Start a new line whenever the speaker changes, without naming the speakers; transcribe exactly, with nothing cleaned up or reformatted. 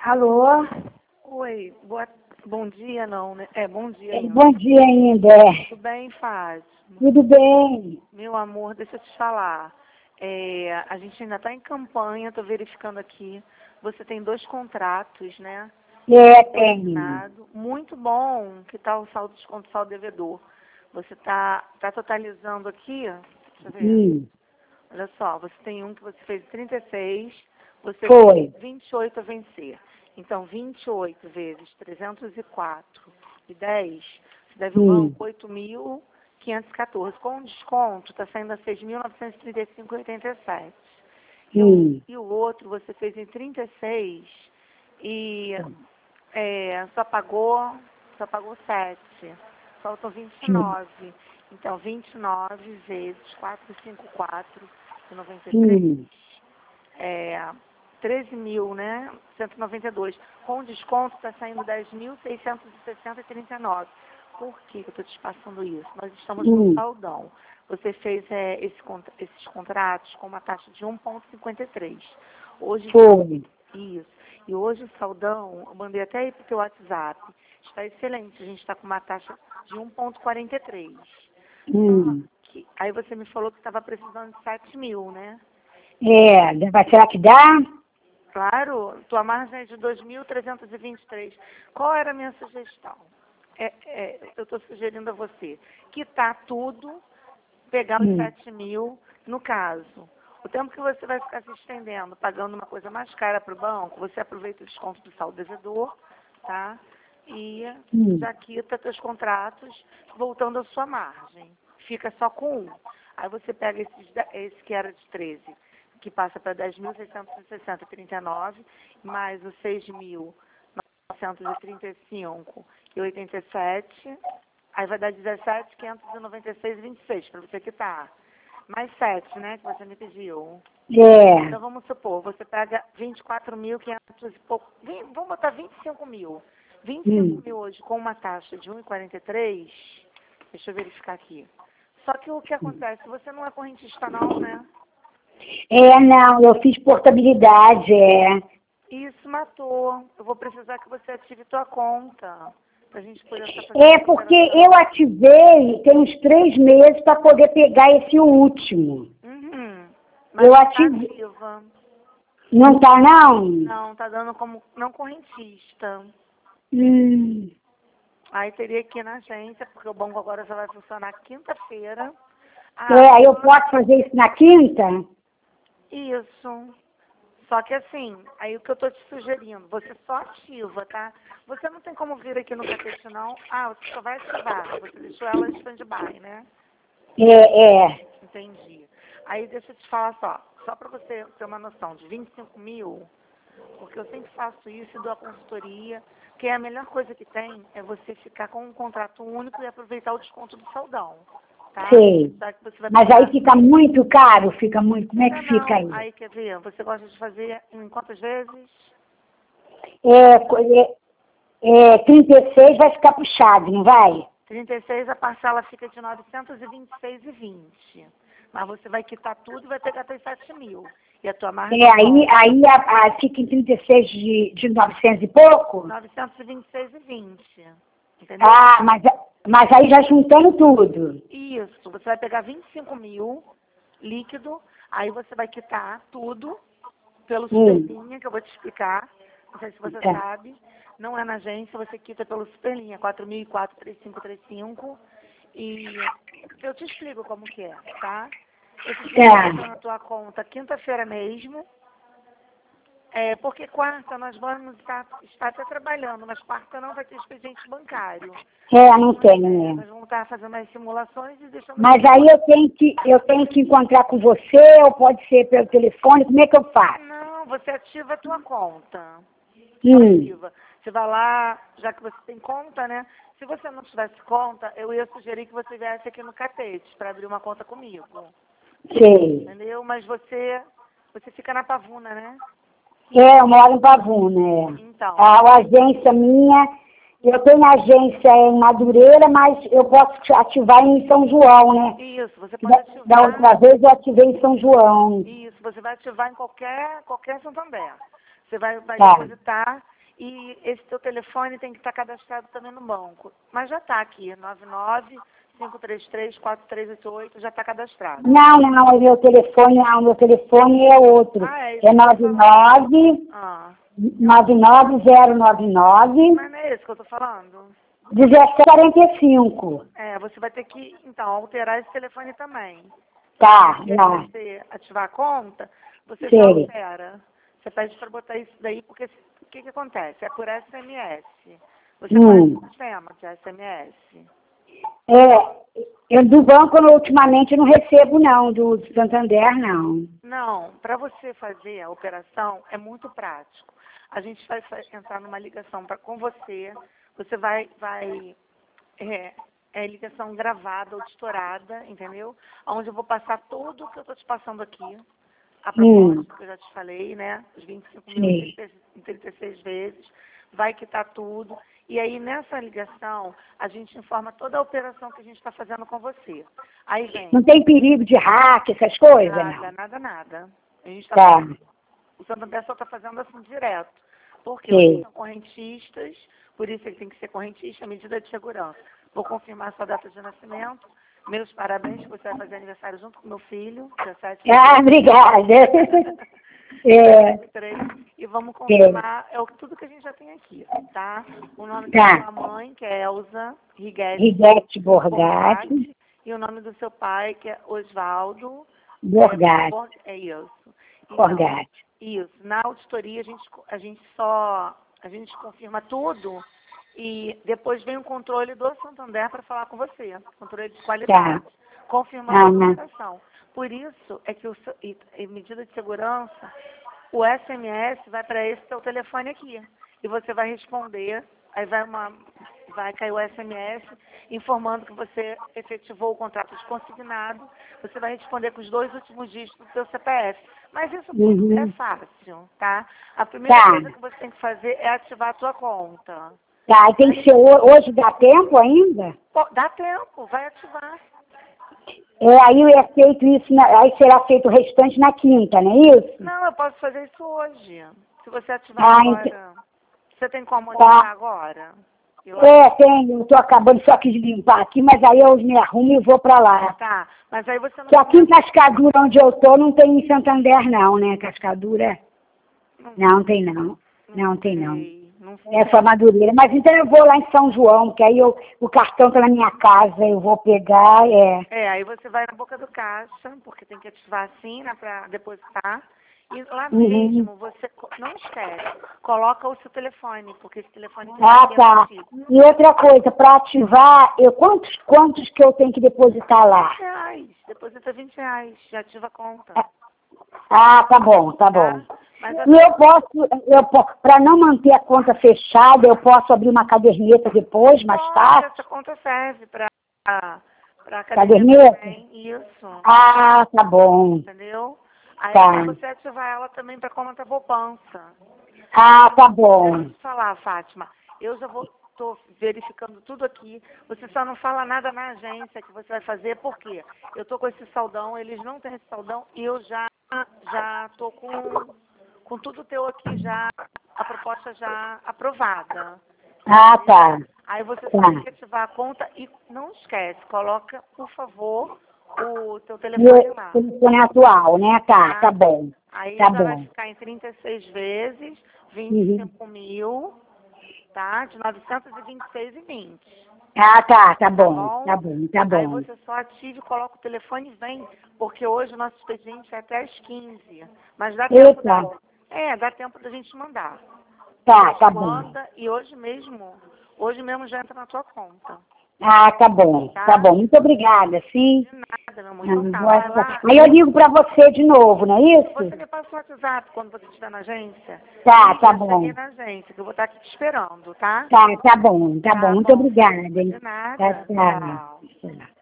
Alô?
Oi, boa, bom dia não, né? É, bom dia
É,
ainda.
bom dia ainda. é.
Tudo bem, Fátima?
Tudo bem?
Meu amor, deixa eu te falar. É, a gente ainda está em campanha, estou verificando aqui. Você tem dois contratos, né?
É, tem.
Assinado. Muito bom. Que tal o saldo desconto saldo devedor? Você está tá totalizando aqui, deixa eu ver.
Hum,
Olha só, você tem um que você fez trinta e seis, você
foi.
tem vinte e oito a vencer. Então, vinte e oito vezes trezentos e quatro e dez, você deve ao
Hum,
banco oito mil quinhentos e quatorze. Com desconto, está saindo a seis mil novecentos e trinta e cinco vírgula oitenta e sete. E o,
hum,
e o outro você fez em trinta e seis e é, só pagou, só pagou sete. Faltam vinte e
hum,
nove. Então, vinte e nove vezes quatrocentos e cinquenta e quatro de noventa e três
hum.
é treze mil, né? cento e noventa e dois. Com desconto está saindo dez mil seiscentos e sessenta e trinta e nove. Por que que eu estou te passando isso? Nós estamos no
Hum,
saldão. Você fez é, esse, contra- esses contratos com uma taxa de um vírgula cinquenta e três. Hoje está
foi.
isso. E hoje o saldão, eu mandei até aí para o teu WhatsApp, está excelente. A gente está com uma taxa de um vírgula quarenta e três. Só
Hum.
que aí você me falou que estava precisando de sete mil, né?
É, dá- será que dá?
Claro, tua margem é de dois mil trezentos e vinte e três. Qual era a minha sugestão? É, é, eu estou sugerindo a você quitar tudo, pegar os
Hum,
sete mil, no caso. O tempo que você vai ficar se estendendo, pagando uma coisa mais cara para o banco, você aproveita o desconto do saldo devedor, tá? E
hum.
já quita teus contratos, voltando à sua margem. Fica só com um. Aí você pega esses, de- esse que era de treze, que passa para dez mil seiscentos e sessenta vírgula trinta e nove, mais os seis mil novecentos e trinta e cinco vírgula oitenta e sete, aí vai dar dezessete mil quinhentos e noventa e seis vírgula vinte e seis para você quitar. Mais sete, né, que você me pediu.
É.
Então vamos supor, você pega vinte e quatro mil quinhentos e pouco, vim- vamos botar vinte e cinco mil. vinte e cinco
Hum.
mil hoje com uma taxa de um vírgula quarenta e três, deixa eu verificar aqui. Só que o que acontece, você não é correntista não, né?
É, não, eu fiz portabilidade, é.
Isso matou. Eu vou precisar que você ative tua conta, pra gente poder estar fazendo
É
essa
porque eu
operação.
ativei tem uns três meses para poder pegar esse último.
Uhum. Mas
Eu
não tá
ativei.
ativa.
Não tá, não?
Não, tá dando como não correntista.
Hum.
Aí teria que ir na agência, porque o banco agora só vai funcionar quinta-feira. Ah,
É, aí eu
só
posso fazer isso na quinta?
isso. Só que assim, aí o que eu tô te sugerindo, você só ativa, tá? Você não tem como vir aqui no catete, não. Ah, você só vai ativar. Você deixou ela em stand-by, né?
É, é.
Entendi. Aí deixa eu te falar só, só para você ter uma noção, de vinte e cinco mil, porque eu sempre faço isso e dou a consultoria, que é a melhor coisa que tem é você ficar com um contrato único e aproveitar o desconto do saldão, tá?
Sei.
Já que você vai
Mas aí
pegar.
fica muito caro, fica muito. Como é
Fica
que fica
não.
aí?
Aí quer ver, você gosta de fazer em quantas vezes?
É, co- é, é, trinta e seis vai ficar puxado, não vai?
trinta e seis, a parcela fica de novecentos e vinte e seis e vinte. Mas você vai quitar tudo e vai pegar até sete mil. E a tua
É,
margem
aí,
volta.
aí a, a, fica em trinta e seis de, de novecentos e pouco?
novecentos e vinte e seis e vinte. Entendeu?
Ah, mas, mas aí já juntando tudo.
Isso. Você vai pegar vinte e cinco mil líquido, aí você vai quitar tudo pelo
Hum,
Superlinha, que eu vou te explicar. Não sei se você
é,
sabe. Não é na agência, você quita pelo Superlinha, quatro mil e quatro, três cinco três cinco. E eu te explico como que é, tá? Esse dinheiro vai estar
tá.
na tua conta quinta-feira mesmo. É, porque quarta nós vamos estar, estar até trabalhando, mas quarta não vai ter expediente bancário.
É, não tem,
É,
né?
nós vamos estar fazendo as simulações e deixando as
Mas aí
pessoas.
eu tenho que, eu tenho que encontrar com você, ou pode ser pelo telefone, como é que eu faço?
Não, você ativa a tua conta. Só
Hum,
ativa. Você vai lá, já que você tem conta, né? Se você não tivesse conta, eu ia sugerir que você viesse aqui no Catete para abrir uma conta comigo.
sei.
Entendeu? Mas você, você fica na Pavuna, né?
É, eu moro em Pavuna, é.
Então,
A, a agência minha, eu tenho agência em Madureira, mas eu posso ativar em São João, né?
isso, você pode
Da, da
ativar.
outra vez eu ativei em São João.
Isso, você vai ativar em qualquer, qualquer Santander. Você vai, vai
Tá.
depositar E esse teu telefone tem que estar cadastrado também no banco. Mas já está aqui, nove nove cinco três três quatro três oito oito, já está cadastrado.
Não, não, o meu telefone, não, o meu telefone é outro.
Ah, é isso
É
que eu tô
nove nove
Ah,
nove nove zero nove nove
mas não é isso que eu estou falando?
dezessete quarenta e cinco.
É, você vai ter que, então, alterar esse telefone também.
Tá,
Se
lá.
você ativar a conta, você já
Sei.
altera. Você pede para botar isso daí, porque o que, que acontece? É por S M S. Você conhece
Hum.
o sistema de S M S?
É, eu do banco eu, ultimamente não recebo não, do Santander não.
Não, para você fazer a operação é muito prático. A gente vai fa- entrar numa ligação pra, com você, você vai, vai é, é ligação gravada, auditorada, entendeu? Onde eu vou passar tudo o que eu estou te passando aqui, a
Hum,
proposta que eu já te falei, né? Os vinte e cinco mil em
sei.
trinta em trinta e seis vezes, vai quitar tudo. E aí, nessa ligação, a gente informa toda a operação que a gente está fazendo com você. Aí vem,
Não tem perigo de hack, essas coisas,
nada,
não?
nada, nada. A gente está
Tá,
o Santander só está fazendo assim direto. Porque vocês
sei.
são correntistas, por isso ele tem que ser correntista, medida de segurança. Vou confirmar sua data de nascimento. Meus parabéns, que você vai fazer aniversário junto com meu filho, dezessete de
Ah, obrigada. É,
três. E vamos
é,
confirmar é o, tudo que a gente já tem aqui, tá? O nome da
tá.
sua mãe, que é Elza Riguete
Riguete Borgatti,
Borgatti, e o nome do seu pai, que é Osvaldo é,
Borgatti,
Bor- é isso. Então,
Borgatti.
isso. Na auditoria a gente, a gente só a gente confirma tudo e depois vem o controle do Santander para falar com você, controle de qualidade,
Tá.
confirmando
Ah,
a
não.
operação. Por isso é que o se- e, e medida de segurança, o S M S vai para esse seu telefone aqui e você vai responder, aí vai uma vai cair o S M S informando que você efetivou o contrato de consignado, você vai responder com os dois últimos dígitos do seu C P F. Mas isso tudo é
Uhum.
fácil, tá? A primeira
Tá.
coisa que você tem que fazer é ativar a tua conta.
Tá, e tem que ser ho- hoje, dá tempo ainda?
Pô, dá tempo, vai ativar.
É, aí é feito isso, na- aí será feito o restante na quinta, não é isso?
Não, eu posso fazer isso hoje. Se você ativar
Ah,
agora. Você tem como
Tá.
ativar agora? Eu
É, tem, eu tô acabando só que de limpar aqui, mas aí eu me arrumo e vou pra lá.
Tá, mas aí você não
Que aqui em
começa...
Cascadura, onde eu tô, não tem em Santander não, né? Cascadura, não tem não, não tem não.
sei, não sei.
É só Madureira. Mas então eu vou lá em São João, que aí eu, o cartão tá na minha casa, eu vou pegar, é.
É, aí você vai na boca do caixa, porque tem que ativar assim, né, pra depositar. E lá
Uhum.
mesmo, você co- não esquece, coloca o seu telefone, porque esse telefone que
Ah,
aqui é
tá.
antigo.
E outra coisa, para ativar, eu, quantos, quantos que eu tenho que depositar lá?
vinte reais, deposita vinte reais, já ativa a conta,
Ah, tá bom, tá bom.
tá? Mas
E
assim,
eu posso, eu, para não manter a conta fechada, eu posso abrir uma caderneta depois, mais
pode,
tarde?
essa conta serve para para academia
Caderneta?
também, isso,
Ah, tá bom.
entendeu? Aí
Tá.
pra você ativar ela também para conta poupança.
Ah, tá
Deixa eu
bom.
te falar, Fátima, eu já vou, tô verificando tudo aqui. Você só não fala nada na agência que você vai fazer, por quê? Eu tô com esse saldão, eles não têm esse saldão e eu já já tô com com tudo teu aqui já, a proposta já aprovada.
Ah, tá.
Aí você só
Tá.
tem que ativar a conta e não esquece, coloca, por favor, o teu
E
telefone
o
lá.
telefone atual, né? Tá, tá bom.
Aí
Tá
já vai
bom.
ficar em trinta e seis vezes, vinte e
Uhum.
cinco mil, tá? De novecentos e vinte e seis e vinte.
Ah, tá, tá bom.
bom?
Tá bom, tá
Aí
bom.
você só ative, coloca o telefone e vem, porque hoje o nosso expediente é até às quinze. Mas dá tempo da...
Eita.
É, dá tempo da gente mandar.
Tá, tá bom.
Manda e hoje mesmo, hoje mesmo já entra na tua conta.
Ah, tá bom,
Tá?
tá bom. Muito obrigada, sim.
De nada, meu amor.
Ah,
Então tá,
vou
vai
achar.
lá.
Aí eu ligo pra você de novo, não é isso?
Você me passa o WhatsApp quando você estiver na agência.
Tá,
E
tá
eu
bom.
cheguei na agência, que eu vou estar aqui te esperando, tá?
Tá, tá bom, tá bom. Muito
bom.
obrigada, hein?
De
Tá,
nada.
tá.
Tchau.
Tá.